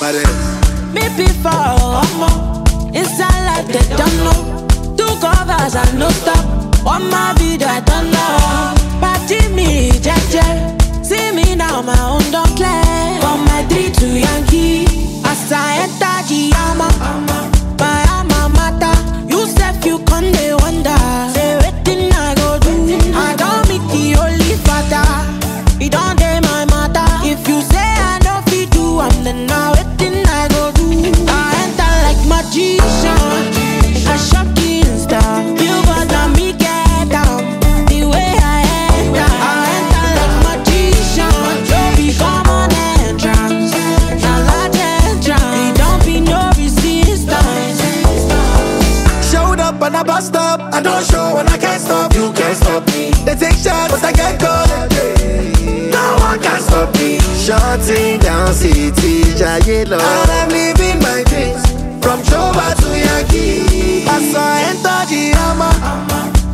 Me before, inside life they don't know. 2 covers and no stop. On my video I don't know. Party me, jeje. See me now, my own don't clear. From my 3 to Yankee, as I enter Giyama, my alma mater. You said you can't they wonder. Say wetin I go do. I don't meet the only father. It don't dey my matter. If you say I don't fit do, I'm then now wetin I go do. I enter like magician, a shocking star. You got me get down the way I enter. I enter like magician, become an entrance, a large entrance. It don't be no resistance. Showed up on a bus stop. I don't show when I can't stop. You can't stop me. They take shots, but I get caught. No one can stop me. Shutting down city, Jayelo. And I'm living my dreams from Choba to Yankee. As I enter Giyama,